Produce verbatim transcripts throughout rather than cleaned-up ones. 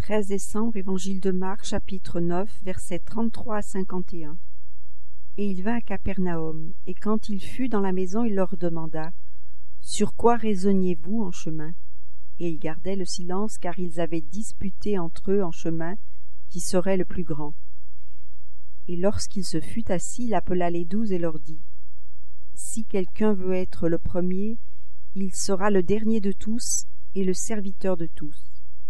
treize décembre, Évangile de Marc, chapitre neuf, versets trente-trois à cinquante et un. Et il vint à Capernaum, et quand il fut dans la maison, il leur demanda « Sur quoi raisonniez-vous en chemin ?» Et ils gardaient le silence, car ils avaient disputé entre eux en chemin qui serait le plus grand. Et lorsqu'il se fut assis, il appela les douze et leur dit « Si quelqu'un veut être le premier, il sera le dernier de tous et le serviteur de tous. »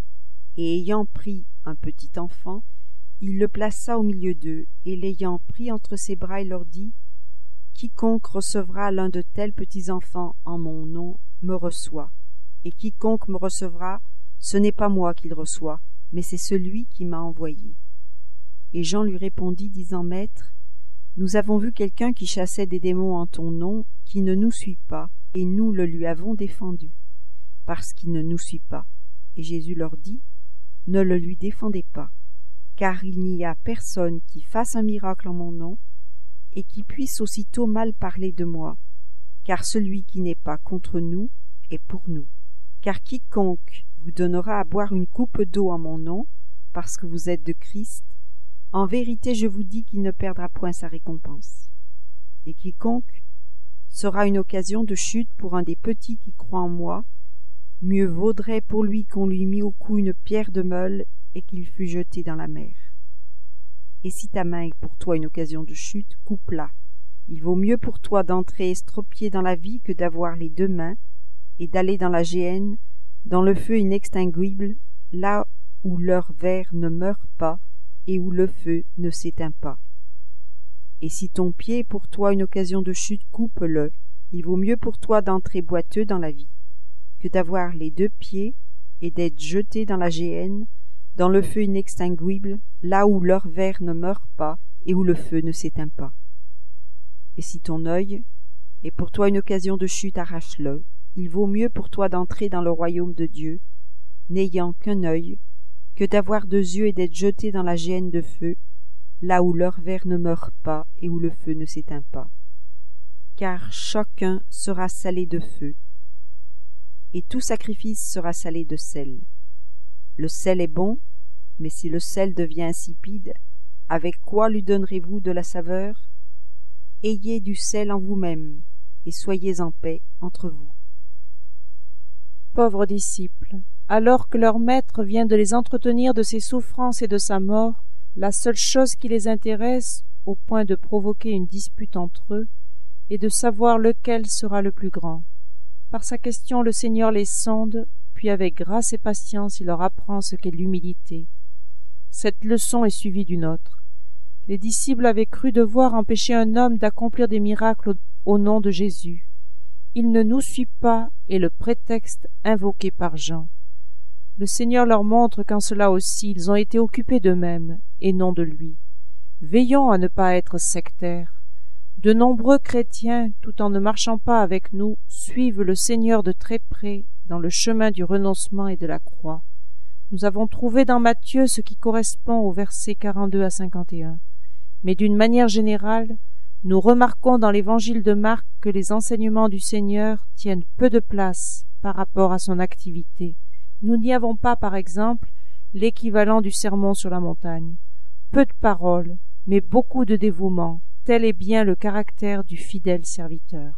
Et ayant pris un petit enfant, il le plaça au milieu d'eux, et l'ayant pris entre ses bras, il leur dit « Quiconque recevra l'un de tels petits enfants en mon nom me reçoit, et quiconque me recevra, ce n'est pas moi qu'il reçoit, mais c'est celui qui m'a envoyé. » Et Jean lui répondit, disant « Maître, nous avons vu quelqu'un qui chassait des démons en ton nom, qui ne nous suit pas, et nous le lui avons défendu, parce qu'il ne nous suit pas. » Et Jésus leur dit « Ne le lui défendez pas, car il n'y a personne qui fasse un miracle en mon nom, et qui puisse aussitôt mal parler de moi, car celui qui n'est pas contre nous est pour nous. Car quiconque vous donnera à boire une coupe d'eau en mon nom, parce que vous êtes de Christ, en vérité je vous dis qu'il ne perdra point sa récompense. Et quiconque sera une occasion de chute pour un des petits qui croient en moi, mieux vaudrait pour lui qu'on lui mît au cou une pierre de meule et qu'il fût jeté dans la mer. Et si ta main est pour toi une occasion de chute, coupe-la. Il vaut mieux pour toi d'entrer estropié dans la vie que d'avoir les deux mains et d'aller dans la géhenne, dans le feu inextinguible, là où leur ver ne meurt pas et où le feu ne s'éteint pas. Et si ton pied est pour toi une occasion de chute, coupe-le. Il vaut mieux pour toi d'entrer boiteux dans la vie que d'avoir les deux pieds et d'être jeté dans la géhenne, dans le feu inextinguible, là où leur ver ne meurt pas et où le feu ne s'éteint pas. Et si ton œil est pour toi une occasion de chute, arrache-le. Il vaut mieux pour toi d'entrer dans le royaume de Dieu, n'ayant qu'un œil, que d'avoir deux yeux et d'être jeté dans la géhenne de feu, là où leur ver ne meurt pas et où le feu ne s'éteint pas. Car chacun sera salé de feu, et tout sacrifice sera salé de sel. Le sel est bon, mais si le sel devient insipide, avec quoi lui donnerez-vous de la saveur? Ayez du sel en vous-même, et soyez en paix entre vous. Pauvres disciples, alors que leur maître vient de les entretenir de ses souffrances et de sa mort, la seule chose qui les intéresse, au point de provoquer une dispute entre eux, est de savoir lequel sera le plus grand. Par sa question, le Seigneur les sonde, puis avec grâce et patience, il leur apprend ce qu'est l'humilité. Cette leçon est suivie d'une autre. Les disciples avaient cru devoir empêcher un homme d'accomplir des miracles au nom de Jésus. Il ne nous suit pas est le prétexte invoqué par Jean. Le Seigneur leur montre qu'en cela aussi ils ont été occupés d'eux-mêmes et non de lui. Veillons à ne pas être sectaires. De nombreux chrétiens, tout en ne marchant pas avec nous, suivent le Seigneur de très près dans le chemin du renoncement et de la croix. Nous avons trouvé dans Matthieu ce qui correspond aux versets quarante-deux à cinquante et un. Mais d'une manière générale, nous remarquons dans l'évangile de Marc que les enseignements du Seigneur tiennent peu de place par rapport à son activité. Nous n'y avons pas, par exemple, l'équivalent du sermon sur la montagne. Peu de paroles, mais beaucoup de dévouement. Tel est bien le caractère du fidèle serviteur.